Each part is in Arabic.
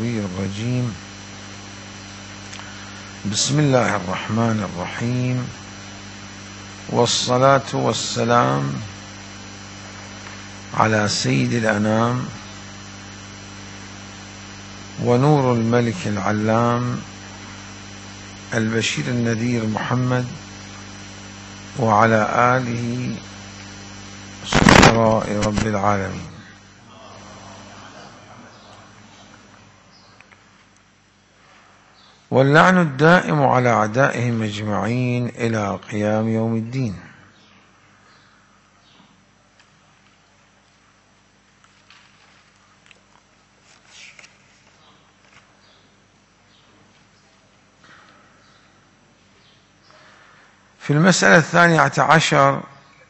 الغوي الرجيم. بسم الله الرحمن الرحيم، والصلاة والسلام على سيد الأنام ونور الملك العلام البشير النذير محمد وعلى آله سفراء رب العالمين. واللعن الدائم على أعدائهم أجمعين إلى قيام يوم الدين. في المسألة 12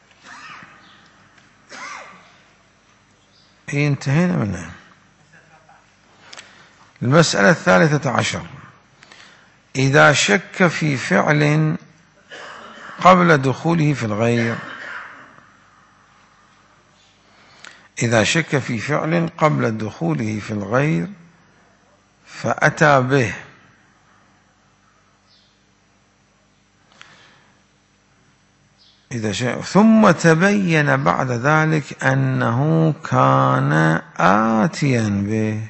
انتهينا منها. المسألة 13: إذا شك في فعل قبل دخوله في الغير، إذا شك في فعل قبل دخوله في الغير فأتى به ثم تبين بعد ذلك أنه كان آتيا به،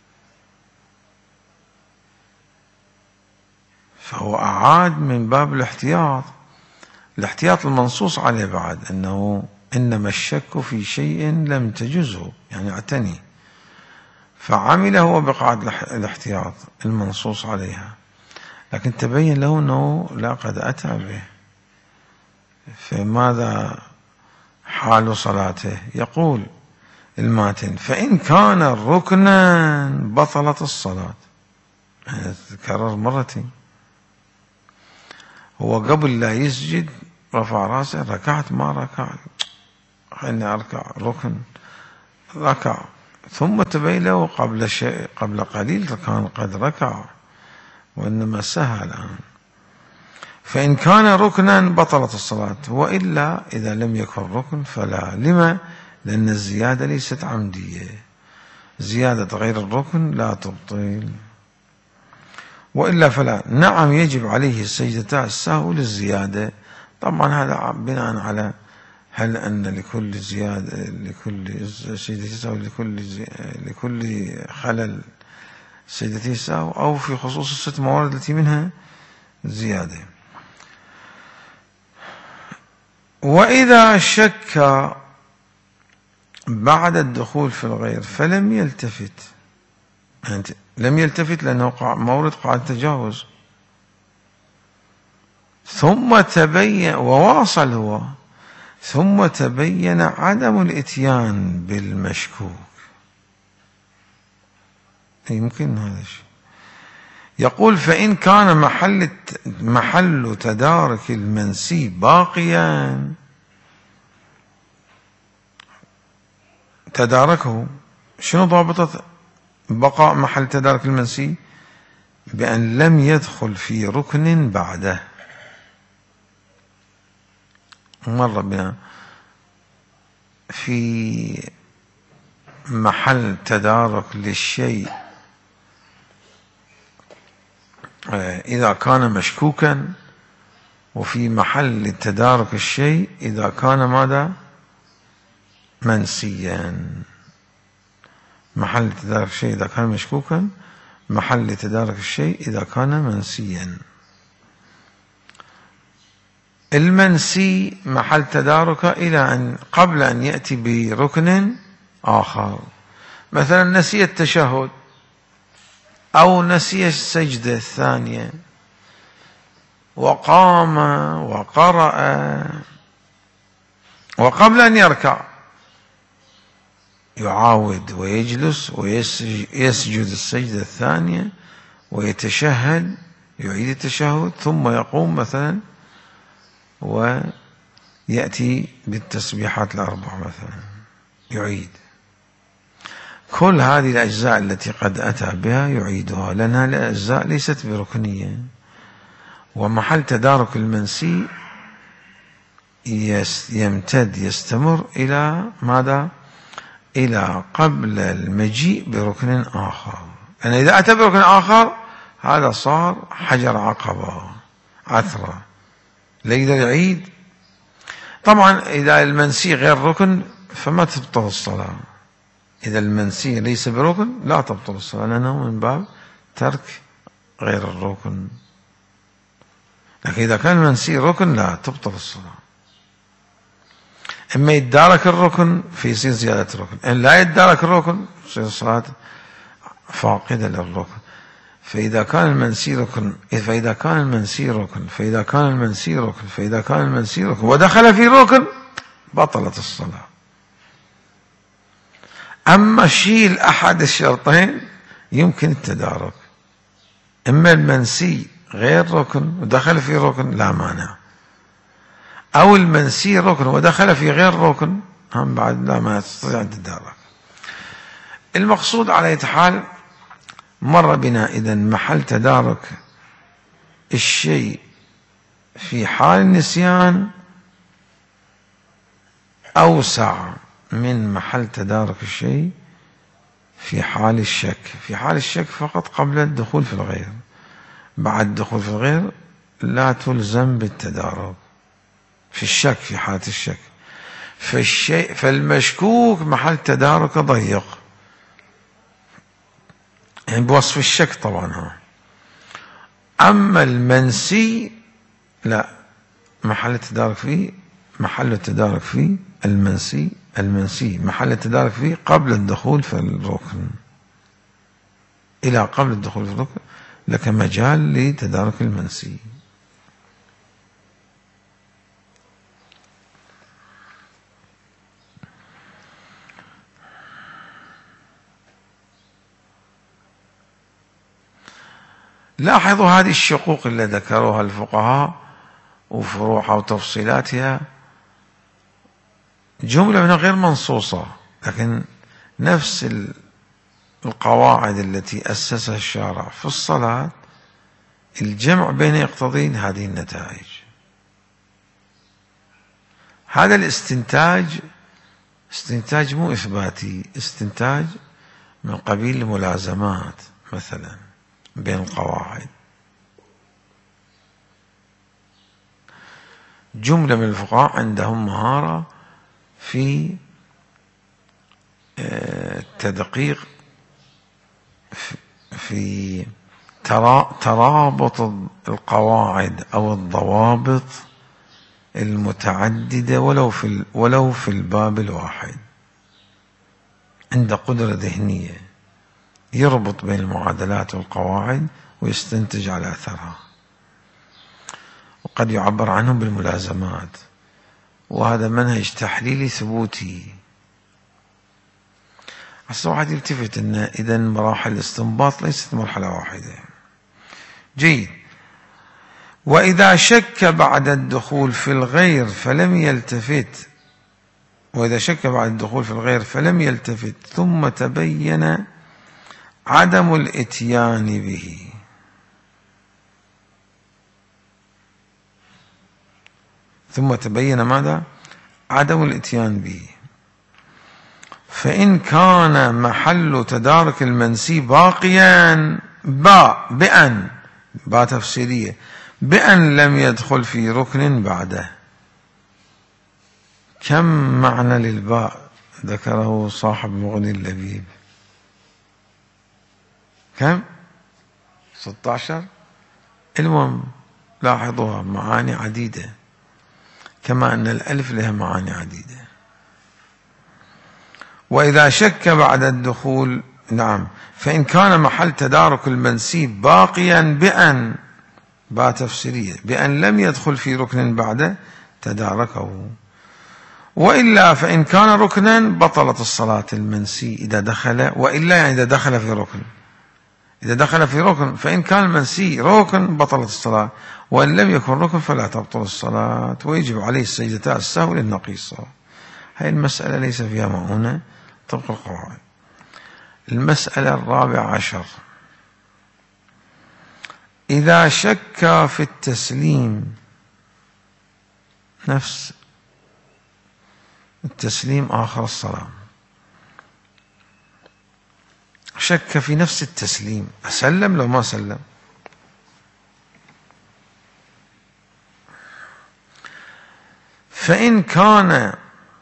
فهو أعاد من باب الاحتياط المنصوص عليه بعد، أنه إنما الشك في شيء لم تجزه، يعني اعتني، فعمل هو بقاعدة الاحتياط المنصوص عليها، لكن تبين له أنه لا قد أتى به. فماذا حال صلاته؟ يقول الماتن: فإن كان ركنا بطلت الصلاة. يعني تكرر مرتين، هو قبل لا يسجد رفع راسه، ركعت ما ركعت، خلني أركع، ركن، ركع، ثم تبين له قبل قليل كان قد ركع وإنما سهى الآن. فإن كان ركنا بطلت الصلاة، وإلا إذا لم يكن ركن فلا. لما؟ لأن الزيادة ليست عمدية، زيادة غير الركن لا تبطل، وإلا فلا. نعم يجب عليه السجدتا السهو للزيادة، طبعا هذا بناء على هل أن لكل زيادة، لكل سجدة سهو، لكل خلل سجدة سهو، أو في خصوص الست موارد التي منها زيادة. وإذا شك بعد الدخول في الغير فلم يلتفت، يعني لم يلتفت لأنه مورد قاعدة تجاوز، ثم تبين وواصل هو، ثم تبين عدم الإتيان بالمشكوك، يمكن هذا الشيء. يقول: فإن كان محل تدارك المنسي باقيا، تداركه. شنو ضابطة بقاء محل تدارك المنسي؟ بأن لم يدخل في ركن بعده. مر بنا في محل تدارك للشيء إذا كان مشكوكا، وفي محل تدارك الشيء إذا كان ماذا؟ منسيا. محل تدارك الشيء إذا كان مشكوكا، محل تدارك الشيء إذا كان منسيا. المنسي محل تدارك إلى أن قبل أن يأتي بركن آخر، مثلا نسي التشهد أو نسي السجدة الثانية وقام وقرأ، وقبل أن يركع يعاود ويجلس ويسجد السجدة الثانية ويتشهد، يعيد التشهد، ثم يقوم مثلا ويأتي بالتسبيحات الأربع مثلا، يعيد. كل هذه الأجزاء التي قد أتى بها يعيدها، لأنها الأجزاء ليست بركنية. ومحل تدارك المنسي يمتد، يستمر إلى ماذا؟ إلى قبل المجيء بركن آخر، أنا إذا أتى بركن آخر هذا صار حجر عقبة عثرة لا يقدر يعيد. طبعا إذا المنسي غير ركن فما تبطل الصلاة. إذا المنسي ليس بركن لا تبطل الصلاة، لأنه من باب ترك غير الركن. لكن إذا كان المنسي ركن لا تبطل الصلاة. إما يتدارك الركن فيصير زيادة ركن، إن لا يتدارك الركن تصير الصلاة فاقدة للركن. فإذا كان المنسي ركن ودخل في ركن بطلت الصلاة. أما شيل أحد الشرطين يمكن التدارك، إما المنسي غير ركن ودخل في ركن لا مانع، أو المنسي ركن ودخل في غير ركن هم بعد لا ما تستطيع أن تتدارك. المقصود على أي حال مر بنا إذا محل تدارك الشيء في حال النسيان أوسع من محل تدارك الشيء في حال الشك. في حال الشك فقط قبل الدخول في الغير، بعد الدخول في الغير لا تلزم بالتدارك في الشك. في حالة الشك فالمشكوك محل تدارك ضيق، يعني بوصف الشك طبعا. أما المنسي لا، محل التدارك فيه المنسي محل التدارك فيه قبل الدخول في الركن. إلى قبل الدخول في الركن لك مجال لتدارك المنسي. لاحظوا هذه الشقوق اللي ذكروها الفقهاء وفروعها وتفصيلاتها، جملة منها غير منصوصة، لكن نفس القواعد التي أسسها الشارع في الصلاة الجمع بين يقتضي هذه النتائج. هذا الاستنتاج استنتاج مو إثباتي، استنتاج من قبيل الملازمات مثلا بين القواعد. جملة من الفقهاء عندهم مهارة في التدقيق في ترابط القواعد أو الضوابط المتعددة ولو في الباب الواحد. عنده قدرة ذهنية يربط بين المعادلات والقواعد ويستنتج على أثرها، وقد يعبر عنهم بالملازمات، وهذا منهج تحليلي ثبوتي. هسه واحد يلتفت أن إذا مراحل الاستنباط ليست مرحلة واحدة. جيد. وإذا شك بعد الدخول في الغير فلم يلتفت ثم تبين عدم الإتيان به، ماذا؟ عدم الإتيان به. فإن كان محل تدارك المنسي باقيا باء تفسيرية بأن لم يدخل في ركن بعده. كم معنى للباء ذكره صاحب مغني اللبيب؟ كم؟ 16. المهم لاحظوها معاني عديدة، كما أن الألف لها معاني عديدة. وإذا شك بعد الدخول، نعم، فإن كان محل تدارك المنسي باقيا باء تفسيرية بأن لم يدخل في ركن بعده تداركه، وإلا فإن كان ركنا بطلت الصلاة المنسي إذا دخل، وإلا يعني إذا دخل في ركن فإن كان المنسي ركن بطلت الصلاة، وإن لم يكن ركن فلا تبطل الصلاة، ويجب عليه السجدتان السهو للنقيصة. هذه المسألة ليس فيها مؤونة طبق القواعد. المسألة 14: إذا شك في التسليم، نفس التسليم آخر الصلاة، شك في نفس التسليم، أسلم لو ما سلم. فإن كان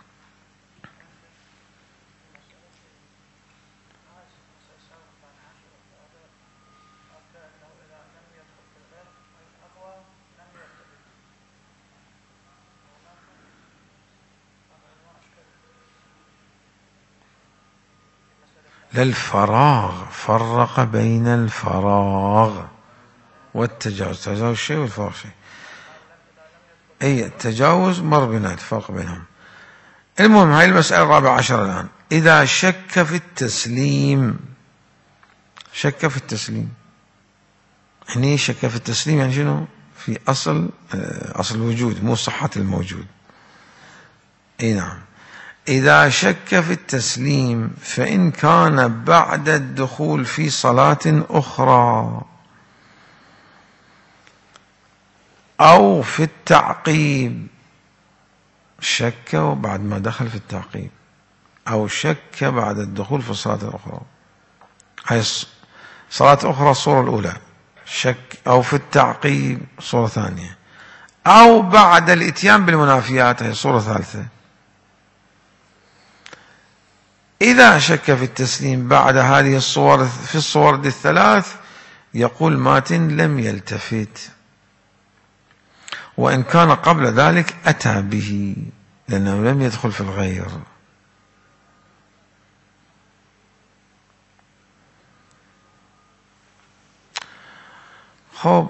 للفراغ، فرق بين الفراغ والتجاوز. التجاوز شيء والفراغ شيء. أي التجاوز مر بنا الفرق بينهم. المهم هاي المسألة الرابعة عشر الآن. إذا شك في التسليم، شك في التسليم، يعني شك في التسليم يعني شنو؟ في أصل الوجود، مو صحة الموجود. أي نعم. إذا شك في التسليم فإن كان بعد الدخول في صلاة أخرى أو في التعقيب، شك بعد ما دخل في التعقيب، أو شك بعد الدخول في الصلاة الأخرى، هاي صلاة أخرى الصورة الأولى، شك، أو في التعقيب صورة ثانية، أو بعد الإتيان بالمنافيات هي صورة ثالثة. إذا شك في التسليم بعد هذه الصور في الصور الثلاث يقول ماتن لم يلتفت، وإن كان قبل ذلك أتى به لأنه لم يدخل في الغير. خب،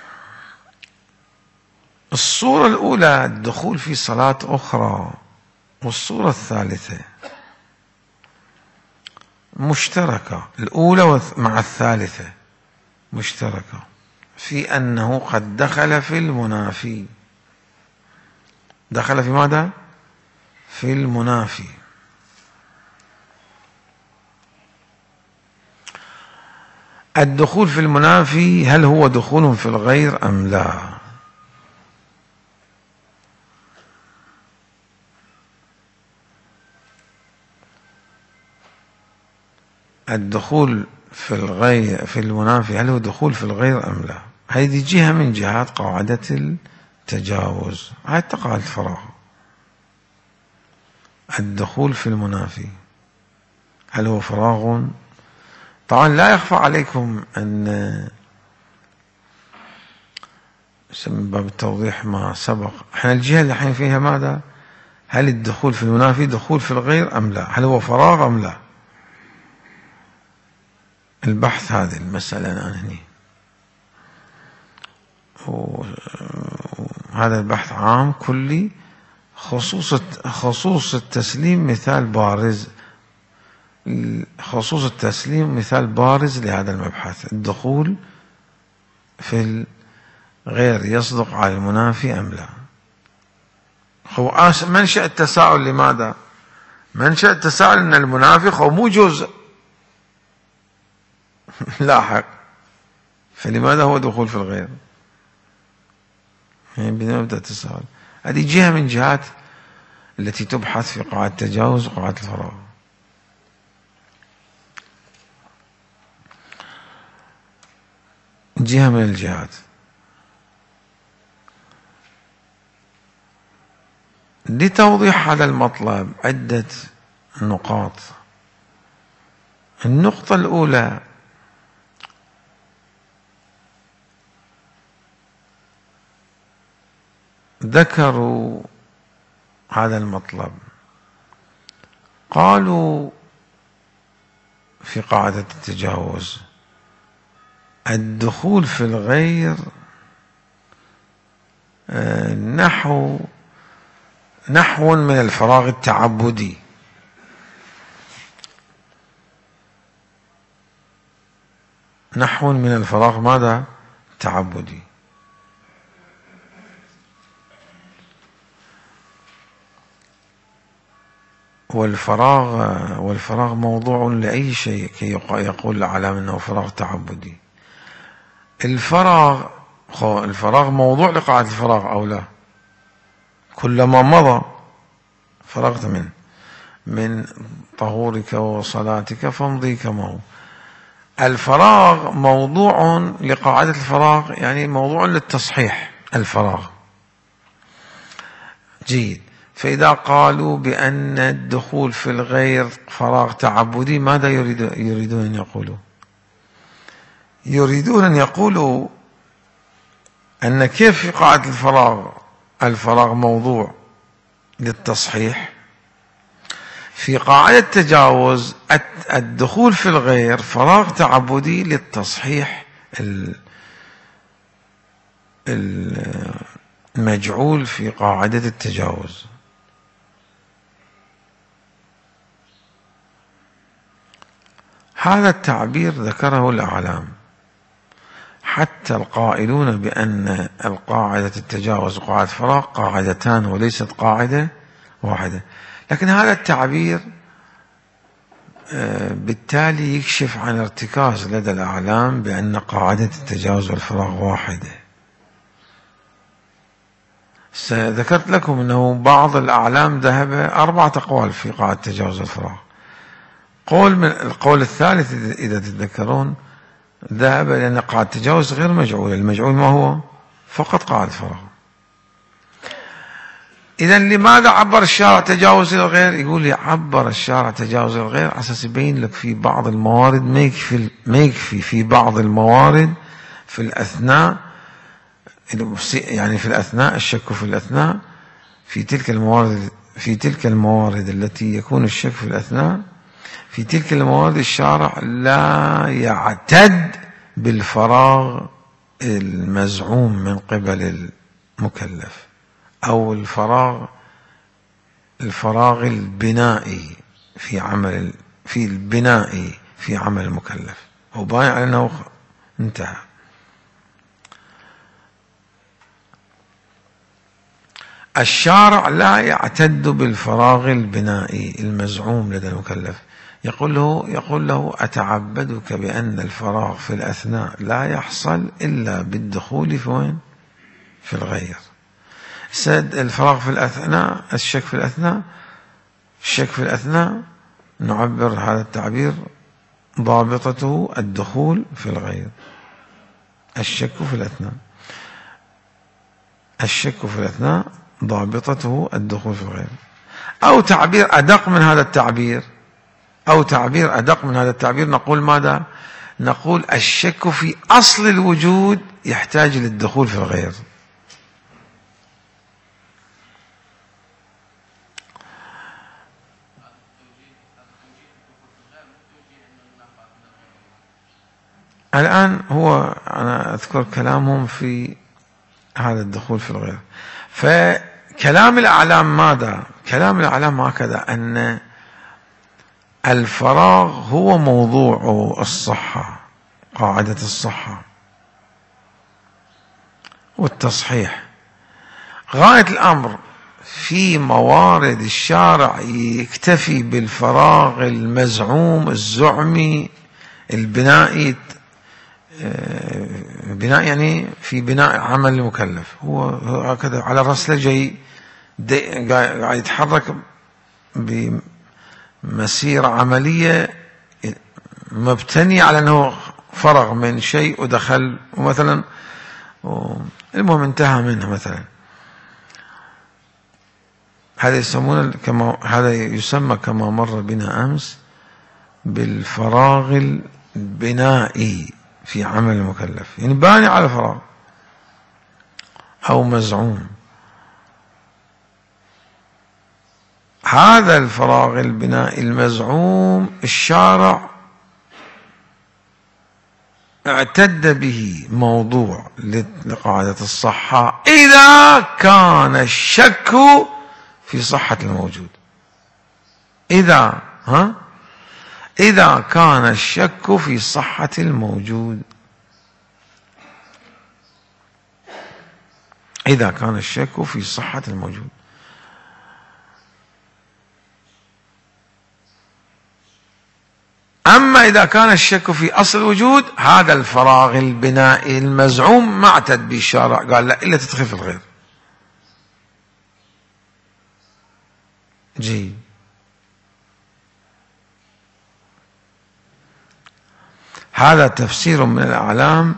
الصورة الأولى الدخول في صلاة أخرى، والصورة الثالثة مشتركة، الأولى مع الثالثة مشتركة في أنه قد دخل في المنافي. دخل في ماذا؟ في المنافي. الدخول في المنافي هل هو دخول في الغير أم لا؟ الدخول في الغير في المنافي هل هو دخول في الغير أم لا؟ هذه جهة من جهات قاعدة التجاوز، هاي قاعدة الفراغ. الدخول في المنافي هل هو فراغ؟ طبعا لا يخفى عليكم أن من باب التوضيح ما سبق، احنا الجهة اللي الحين فيها ماذا؟ هل الدخول في المنافي دخول في الغير أم لا؟ هل هو فراغ أم لا؟ البحث هذه المسألة الآن هنا، وهذا البحث عام كلي. خصوص التسليم مثال بارز، خصوص التسليم مثال بارز لهذا المبحث. الدخول في الغير يصدق على المنافي أم لا؟ هو منشأ التساؤل لماذا؟ منشأ التساؤل أن المنافق هو مو جزء لاحق، فلماذا هو دخول في الغير؟ يعني بنبدأ التساؤل. هذه جهة من جهات التي تبحث في قاعدة التجاوز وقاعدة الفراغ. جهة من الجهات. لتوضيح هذا المطلب عدة نقاط. النقطة الأولى، ذكروا هذا المطلب، قالوا في قاعدة التجاوز الدخول في الغير نحو من الفراغ التعبدي. نحو من الفراغ ماذا؟ تعبدي. والفراغ موضوع لأي شيء كي يقول العالم أنه فراغ تعبدي. الفراغ موضوع لقاعدة الفراغ أو لا؟ كلما مضى فرغت من طهورك وصلاتك فامضي كما هو. الفراغ موضوع لقاعدة الفراغ، يعني موضوع للتصحيح الفراغ. جيد. فإذا قالوا بأن الدخول في الغير فراغ تعبدي، ماذا يريدون أن يقولوا؟ يريدون أن يقولوا أن كيف في قاعدة الفراغ موضوع للتصحيح، في قاعدة التجاوز الدخول في الغير فراغ تعبدي للتصحيح المجعول في قاعدة التجاوز. هذا التعبير ذكره الأعلام، حتى القائلون بأن القاعدة التجاوز وقاعدة الفراغ قاعدتان وليست قاعدة واحدة، لكن هذا التعبير بالتالي يكشف عن ارتكاز لدى الأعلام بأن قاعدة التجاوز والفراغ واحدة. ذكرت لكم أنه بعض الأعلام ذهب 4 أقوال في قاعدة التجاوز والفراغ. القول الثالث إذا تتذكرون ذهب لأن قاعدة التجاوز غير مجعول، المجعول ما هو؟ فقط قاعدة الفراغ. إذا لماذا عبر الشارع تجاوز الغير؟ يقول لي عبر الشارع تجاوز الغير على أساس يبين لك في بعض الموارد ما يكفي في بعض الموارد في الأثناء، يعني في الأثناء الشك في الأثناء، في تلك الموارد التي يكون الشك في الأثناء، في تلك الموارد الشارع لا يعتد بالفراغ المزعوم من قبل المكلف، أو الفراغ البنائي في البنائي في عمل المكلف، وباين على أنه انتهى. الشارع لا يعتد بالفراغ البنائي المزعوم لدى المكلف، يقول له أتعبدك بأن الفراغ في الأثناء لا يحصل إلا بالدخول في وين؟ في الغير. الفراغ في الأثناء، الشك في الأثناء نعبر هذا التعبير ضابطته الدخول في الغير. الشك في الأثناء ضابطته الدخول في الغير. أو تعبير أدق من هذا التعبير نقول ماذا؟ نقول الشك في أصل الوجود يحتاج للدخول في الغير. الآن أنا أذكر كلامهم في هذا الدخول في الغير. فكلام الأعلام ماذا؟ كلام الأعلام هكذا، أن الفراغ هو موضوع الصحة، قاعدة الصحة والتصحيح. غاية الأمر في موارد الشارع يكتفي بالفراغ المزعوم الزعمي البنائي، بناء يعني في بناء عمل المكلف، هو هكذا على رسله جاي قاعد يتحرك بمسيرة عملية مبتنية على أنه فرغ من شيء ودخل، ومثلا المهم انتهى منه مثلا. هذا يسمى كما مر بنا أمس بالفراغ البنائي في عمل المكلف، يعني باني على فراغ أو مزعوم. هذا الفراغ البنائي المزعوم الشارع اعتد به موضوع لقاعدة الصحة إذا كان الشك في صحة الموجود. إذا كان الشك في صحة الموجود، إذا كان الشك في صحة الموجود. أما إذا كان الشك في أصل الوجود، هذا الفراغ البنائي المزعوم ما اعتد به الشارع، قال لا إلا تدخل في الغير. هذا تفسير من الأعلام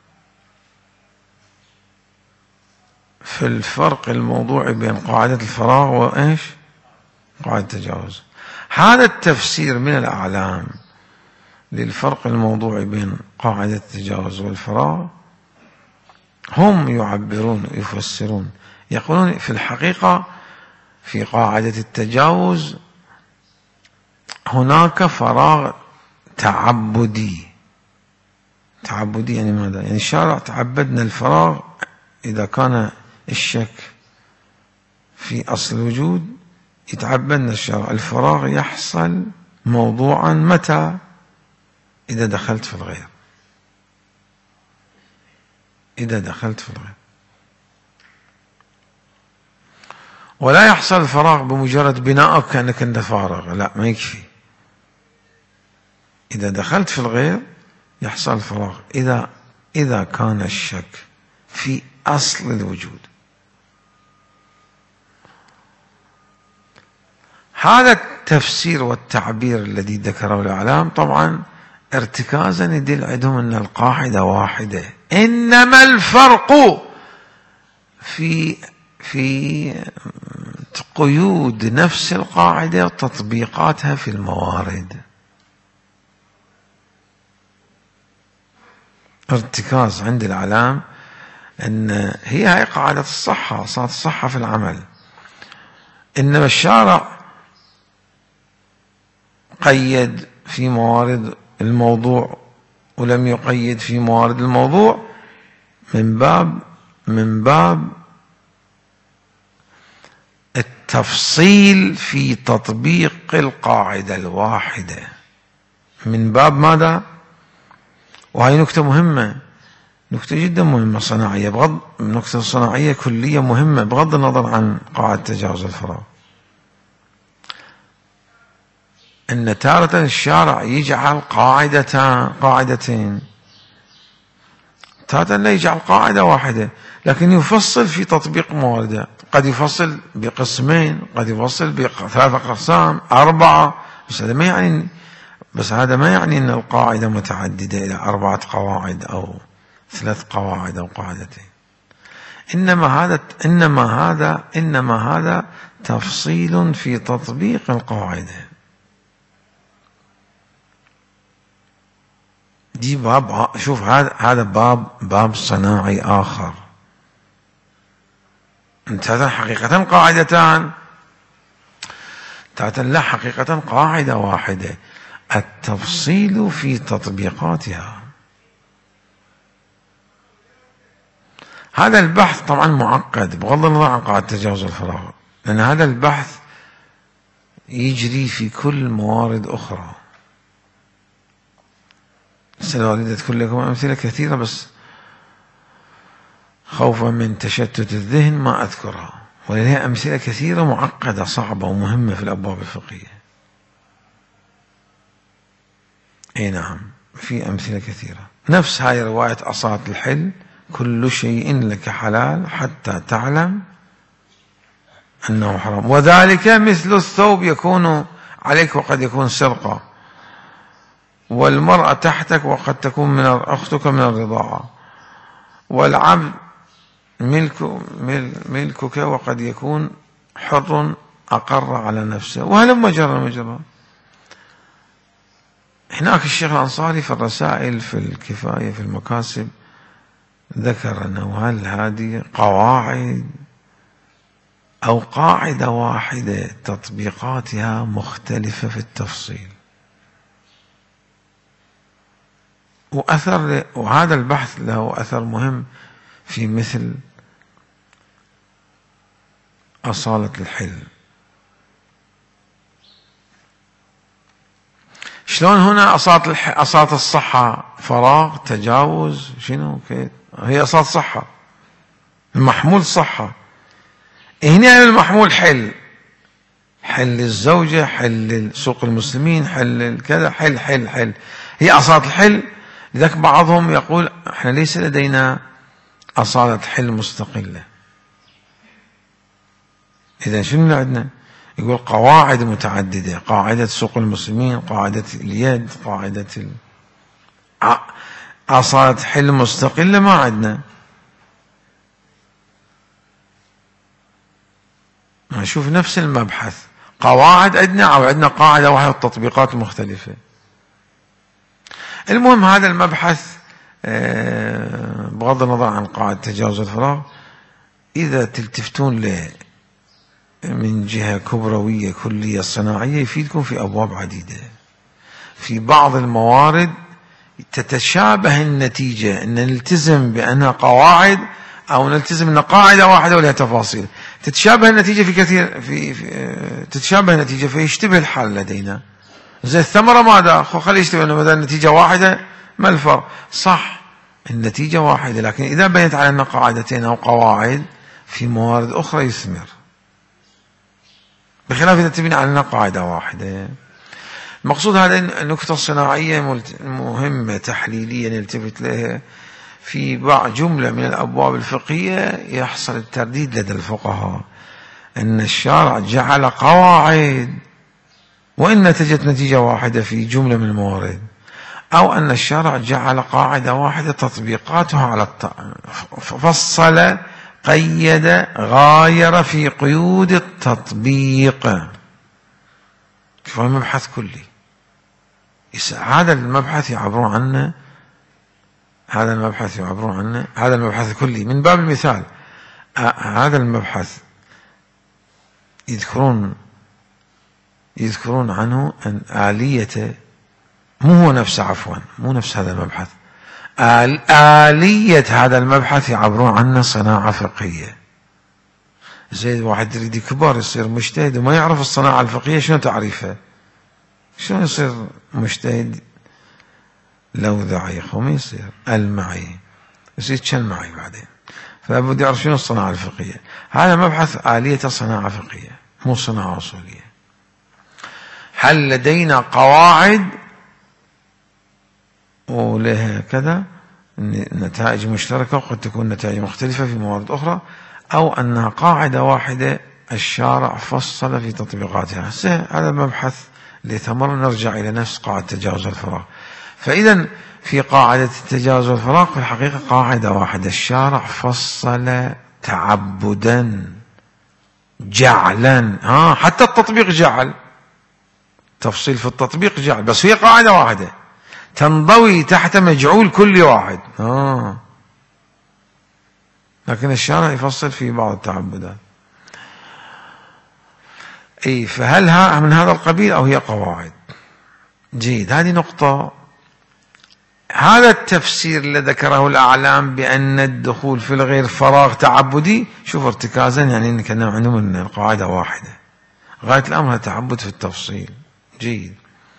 في الفرق الموضوعي بين قاعدة الفراغ وإيش؟ قاعدة التجاوز. هذا التفسير من الأعلام للفرق الموضوعي بين قاعدة التجاوز والفراغ هم يعبرون يفسرون، يقولون في الحقيقة في قاعدة التجاوز هناك فراغ تعبدي. تعبدي يعني ماذا؟ يعني الشارع تعبدنا الفراغ إذا كان الشك في أصل الوجود يتعبدنا الشارع الفراغ يحصل موضوعا متى؟ إذا دخلت في الغير. إذا دخلت في الغير، ولا يحصل الفراغ بمجرد بنائك كأنك أنت فارغ، لا ما يكفي. إذا دخلت في الغير يحصل الفراغ إذا كان الشك في أصل الوجود. هذا التفسير والتعبير الذي ذكره الأعلام طبعا ارتكازا يدل عندهم أن القاعدة واحدة، إنما الفرق في قيود نفس القاعدة وتطبيقاتها في الموارد. ارتكاز عند الأعلام أن هي قاعدة الصحة، صارت الصحة في العمل، إنما الشارع قيد في موارد الموضوع ولم يقيد في موارد الموضوع من باب التفصيل في تطبيق القاعدة الواحدة. من باب ماذا؟ وهي نكتة مهمة، نكتة جدا مهمة صناعية، نكتة صناعية كلية مهمة بغض النظر عن قاعدة تجاوز الفراغ. أن تارة الشارع يجعل قاعدتين، تارة لا يجعل قاعدة واحدة، لكن يفصل في تطبيق موارده. قد يفصل بقسمين، قد يفصل بثلاثة أقسام، 4، بس هذا ما يعني أن القاعدة متعددة إلى 4 قواعد أو 3 قواعد أو قاعدتين. إنما هذا تفصيل في تطبيق القاعدة. دي باب، شوف هذا باب صناعي آخر. انت حقيقة قاعدتان، لا حقيقة قاعدة واحدة، التفصيل في تطبيقاتها. هذا البحث طبعا معقد بغض النظر عن قاعدة تجاوز الفراغ، لأن هذا البحث يجري في كل موارد أخرى. لو أريد أذكر لكم أمثلة كثيرة بس خوفا من تشتت الذهن ما أذكرها، ولديها أمثلة كثيرة معقدة صعبة ومهمة في الأبواب الفقهية. أي نعم، في أمثلة كثيرة. نفس هاي رواية أصالة الحل: كل شيء لك حلال حتى تعلم أنه حرام، وذلك مثل الثوب يكون عليك وقد يكون سرقة، والمرأة تحتك وقد تكون من أختك من الرضاعة، والعبد ملكك وقد يكون حر أقر على نفسه، وهلم مجرى. هناك الشيخ الأنصاري في الرسائل في الكفاية في المكاسب ذكر أنه هل هذه قواعد أو قاعدة واحدة تطبيقاتها مختلفة في التفصيل. وهذا البحث له أثر مهم في مثل أصالة الحل. شلون هنا أصالة الصحة فراغ تجاوز شنو هي أصالة الصحة، المحمول صحة. هنا المحمول حل الزوجة، حل سوق المسلمين، حل كذا، حل هي أصالة الحل. لذلك بعضهم يقول احنا ليس لدينا أصالة حل مستقلة. إذا شنو عندنا؟ يقول قواعد متعددة، قاعدة سوق المسلمين، قاعدة اليد، قاعدة أصالة حل مستقلة ما عندنا. نشوف نفس المبحث، قواعد عندنا أو عندنا قاعدة واحدة والتطبيقات مختلفة. المهم هذا المبحث بغض النظر عن قاعدة تجاوز الفراغ، إذا تلتفتون له من جهة كبروية كلية صناعية يفيدكم في أبواب عديدة. في بعض الموارد تتشابه النتيجة، أن نلتزم بأنها قواعد أو نلتزم أن قاعدة واحدة ولها تفاصيل. تتشابه النتيجة في كثير تتشابه النتيجة فيشتبه الحال لدينا. زي الثمرة ماذا؟ خلي يشتبه أنه مثلا النتيجة واحدة ما الفرق؟ صح النتيجة واحدة، لكن إذا بينت على أن قاعدتين أو قواعد في موارد أخرى يثمر، بخلاف إذا تبني على أنها قاعدة واحدة. المقصود هذه النكتة الصناعية مهمة تحليلية نلتفت لها. في بعض جملة من الأبواب الفقهية يحصل الترديد لدى الفقهاء أن الشارع جعل قواعد وإن نتجت نتيجة واحدة في جملة من الموارد، أو أن الشارع جعل قاعدة واحدة تطبيقاتها على فصل قيد غاير في قيود التطبيق. فهو مبحث كلي. هذا المبحث يعبرون عنه، هذا المبحث كلي. من باب المثال هذا المبحث يذكرون عنه أن آلية مو نفس هذا المبحث. آلية هذا المبحث يعبرون عنه صناعة فقهية. زي واحد يريد كبار يصير مجتهد وما يعرف الصناعة الفقهية شنو تعريفها، شلون يصير مجتهد؟ لو ضعيف وما يصير المعي يصير كالمعي بعدين، فلابد يعرف شنو الصناعة الفقهية. هذا مبحث آلية صناعة فقهية مو صناعة أصولية. هل لدينا قواعد ولها كذا نتائج مشتركة وقد تكون نتائج مختلفة في موارد أخرى، أو أنها قاعدة واحدة الشارع فصل في تطبيقاتها. هذا المبحث لثمر نرجع إلى نفس قاعدة تجاوز الفراغ. فإذا في قاعدة التجاوز والفراغ في الحقيقة قاعدة واحدة الشارع فصل تعبدا جعلا. حتى التطبيق جعل تفصيل في التطبيق جعل، بس هي قاعدة واحدة تنضوي تحت مجعول كل واحد. لكن الشارع يفصل في بعض التعبدات. فهل من هذا القبيل أو هي قواعد؟ جيد، هذه نقطة. هذا التفسير الذي ذكره الأعلام بأن الدخول في الغير فراغ تعبدي، شوف ارتكازا يعني إن كان عندهم من القاعدة واحدة، غاية الأمر تعبد في التفصيل. جيد،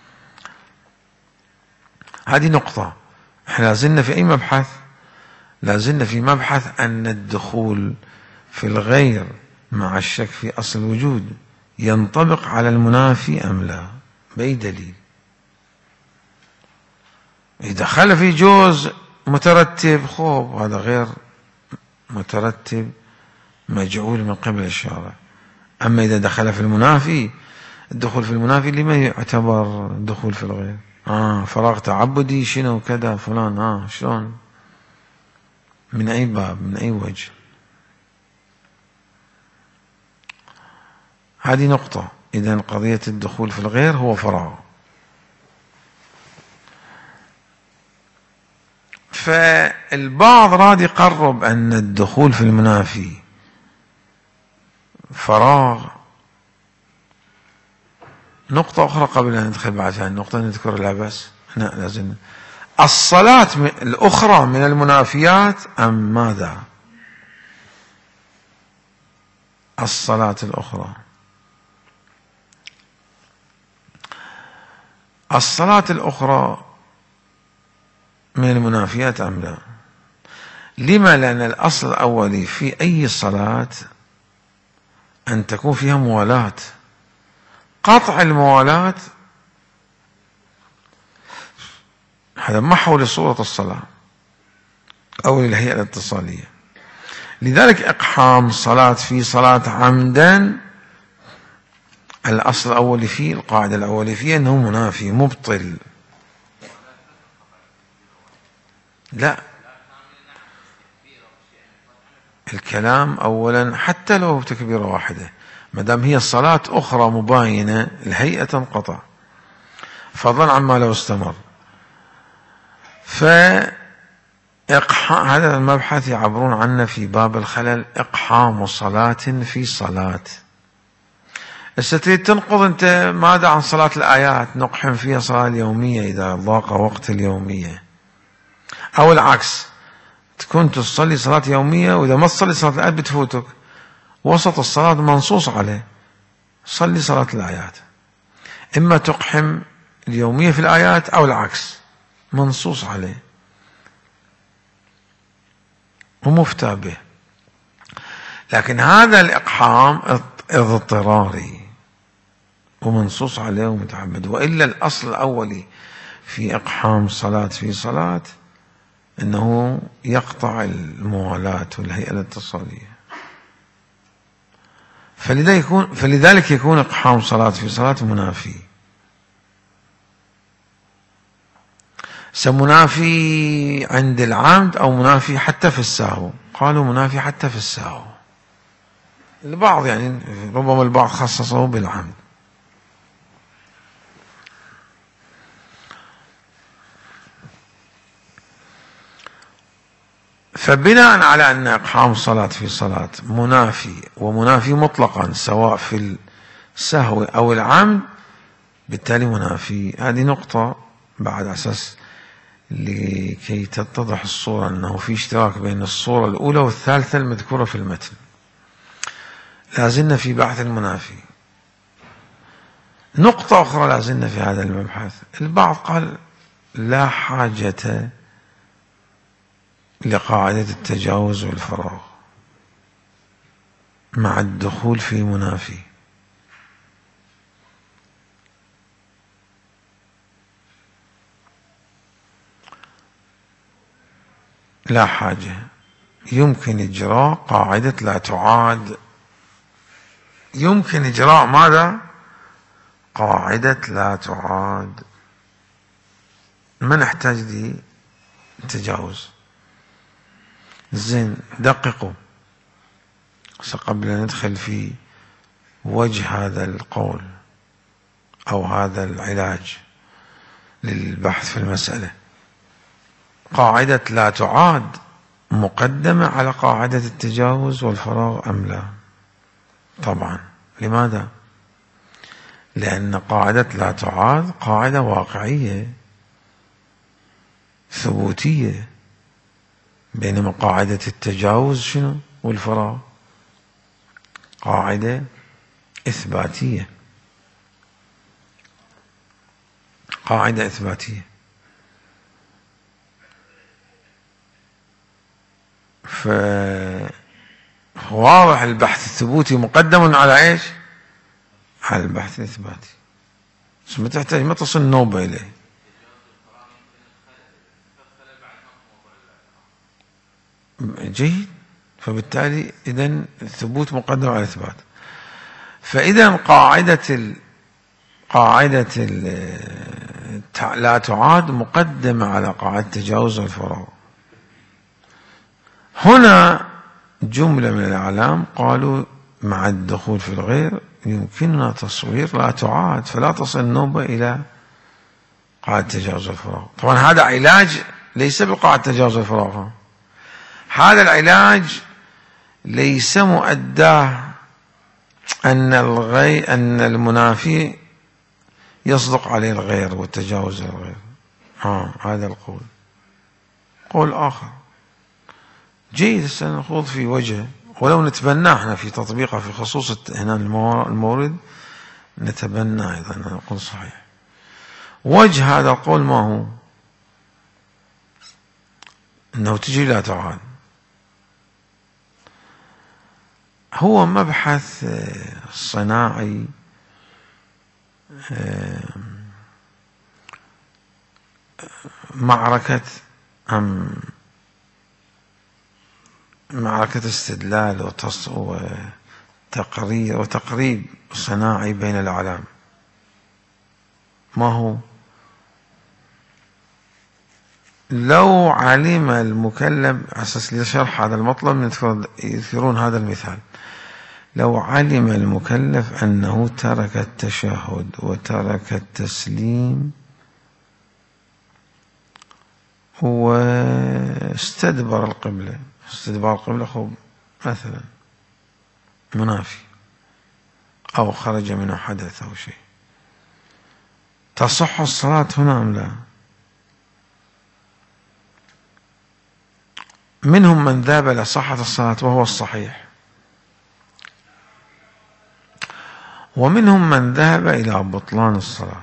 هذه نقطة. احنا لازلنا في أي مبحث؟ لازلنا في مبحث أن الدخول في الغير مع الشك في أصل الوجود ينطبق على المنافي أم لا، بأي دليل؟ إذا دخل في جوز مترتب خوب، هذا غير مترتب مجعول من قبل الشارع. أما إذا دخل في المنافي، الدخول في المنافي لما يعتبر دخول في الغير؟ فراغ تعبدي شنو كذا فلان، شلون؟ من أي باب؟ من أي وجه؟ هذه نقطة. إذن قضية الدخول في الغير هو فراغ. فالبعض راد يقرب أن الدخول في المنافي فراغ. نقطة أخرى قبل أن ندخل بعد هذه النقطة نذكر لها بس. لازم الصلاة الأخرى من المنافيات أم ماذا؟ الصلاة الأخرى، الصلاة الأخرى من المنافيات أم لا؟ لما؟ لأن الأصل الأولي في أي صلاة أن تكون فيها موالاة. قطع الموالاة هذا محو لصورة الصلاة أو للهيئة الاتصالية. لذلك إقحام صلاة في صلاة عمدا الأصل الأولي فيه، القاعدة الأولي فيه أنه منافي مبطل. لا، الكلام أولا حتى لو تكبيرة واحدة ما دام هي الصلاة أخرى مباينة الهيئة تنقطع، فضلا عما لو استمر. هذا المبحث يعبرون عنه في باب الخلل، إقحام صلاة في صلاة. هسه تريد تنقض أنت ماذا عن صلاة الآيات؟ نقحم فيها صلاة اليومية إذا ضاق وقت اليومية، أو العكس، تكون تصلي صلاة يومية وإذا ما تصلي صلاة الآيات بتفوتك، وسط الصلاة منصوص عليه صلي صلاة الآيات. إما تقحم اليومية في الآيات أو العكس منصوص عليه ومفتى به. لكن هذا الإقحام اضطراري ومنصوص عليه ومتعمد، وإلا الأصل الأولي في إقحام صلاة في صلاة أنه يقطع الموالاة والهيئة الاتصالية. فلذلك يكون إقحام صلاة في صلاة منافي. منافي عند العمد أو منافي حتى في السهو. قالوا منافي حتى في السهو، البعض يعني ربما البعض خصصه بالعمد. فبناء على أن إقحام صلاة في صلاة منافي، ومنافي مطلقا سواء في السهو أو العمد، بالتالي منافي. هذه نقطة بعد أساس لكي تتضح الصورة أنه في اشتراك بين الصورة الأولى والثالثة المذكورة في المتن. لازلنا في بحث المنافي. نقطة أخرى لازلنا في هذا المبحث، البعض قال لا حاجة لقاعدة التجاوز والفراغ مع الدخول في منافي. لا حاجة، يمكن إجراء قاعدة لا تعاد. يمكن إجراء ماذا؟ قاعدة لا تعاد، ما نحتاج للتجاوز. زين، دققوا قبل أن ندخل في وجه هذا القول أو هذا العلاج للبحث في المسألة. قاعدة لا تعاد مقدمة على قاعدة التجاوز والفراغ أم لا؟ طبعا. لماذا؟ لأن قاعدة لا تعاد قاعدة واقعية ثبوتية، بينما قاعدة التجاوز شنو؟ والفراغ قاعدة إثباتية. قاعدة إثباتية. فواضح البحث الثبوتي مقدم على ايش؟ على البحث الإثباتي. بس ما تحتاج، ما تصل نوبة إليه. جيد. فبالتالي إذن الثبوت مقدم على الإثبات. فإذا قاعدة لا تعاد مقدمة على قاعدة التجاوز والفراغ. هنا جملة من الأعلام قالوا مع الدخول في الغير يمكننا تصوير لا تعاد، فلا تصل النوبة إلى قاعدة تجاوز الفراغ. طبعا هذا علاج ليس بقاعدة تجاوز الفراغ، هذا العلاج ليس مؤداه أن المنافي يصدق عليه الغير والتجاوز الغير. هذا القول قول آخر جيد. سنخوض في وجهه، ولو نتبناه احنا في تطبيقه في خصوص هنا المورد، نتبنى أيضا نقول صحيح. وجه هذا القول ما هو؟ أنه تجي لا تعاد. هو مبحث صناعي معركة استدلال وتقريب صناعي بين الأعلام. ما هو؟ لو علم المكلف، أساس لشرح هذا المطلب يذكرون هذا المثال: لو علم المكلف أنه ترك التشهد وترك التسليم واستدبر القبلة، استدبار القبلة خب مثلا منافي أو خرج منه حدث أو شيء، تصح الصلاة هنا أم لا؟ منهم من ذهب إلى صحة الصلاة وهو الصحيح، ومنهم من ذهب إلى بطلان الصلاة.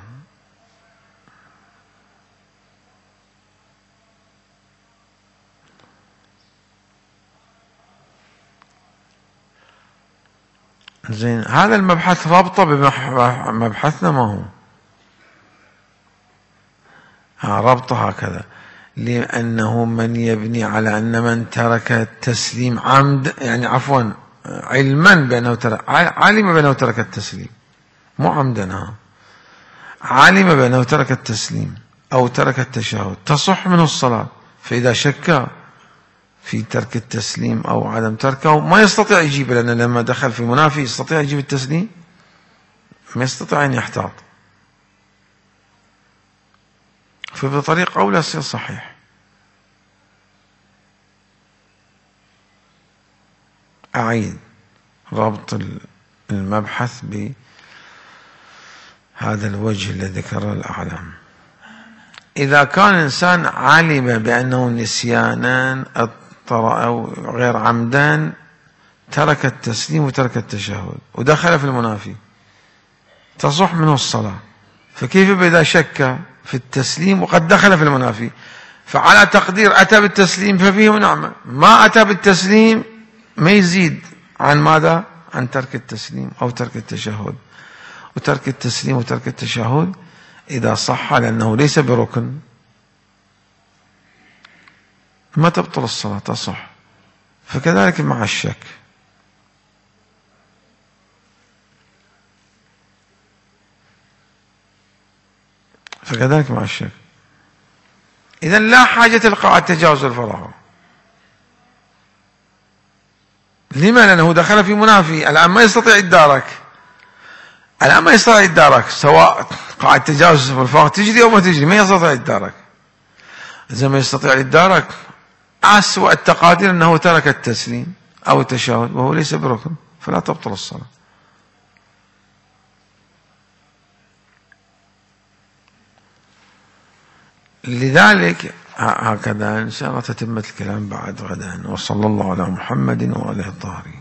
زين، هذا المبحث رابطة بمبحثنا ما هو ربطه هكذا، لأنه من يبني على أن من ترك التسليم عمد، يعني عفوا علما بأنه علم بأنه ترك التسليم، مو عمدا، علم بأنه ترك التسليم أو ترك التشهد تصح منه الصلاة، فإذا شك في ترك التسليم أو عدم تركه ما يستطيع يجيب، لأن لما دخل في منافي يستطيع يجيب التسليم؟ ما يستطيع أن يحتاط، فبطريقة أولى يصير صحيح. أعيد ربط المبحث بهذا الوجه الذي ذكره الأعلام: إذا كان إنسان علم بأنه نسيانا أو غير عمدان ترك التسليم وترك التشهد ودخل في المنافي، تصح منه الصلاة، فكيف إذا شك في التسليم وقد دخل في المنافي؟ فعلى تقدير أتى بالتسليم ففيه نعمة، ما أتى بالتسليم ما يزيد عن ماذا؟ عن ترك التسليم أو ترك التشهد. وترك التسليم وترك التشهد إذا صح لأنه ليس بركن ما تبطل الصلاة، تصح. فكذلك مع الشك، فكذلك مع الشك. إذن لا حاجة لقاء تجاوز الفراغ. لما؟ لأنه دخل في منافي، الآن ما يستطيع يتدارك، الآن ما يستطيع يتدارك، سواء قاعد تجاوز الفراغ تجري أو ما تجري ما يستطيع يتدارك. إذا ما يستطيع يتدارك أسوأ التقادير أنه ترك التسليم أو التشهد وهو ليس بركن، فلا تبطل الصلاة. لذلك هكذا إن شاء الله تتمة الكلام بعد غدا، وصلى الله على محمد وآله الطاهرين.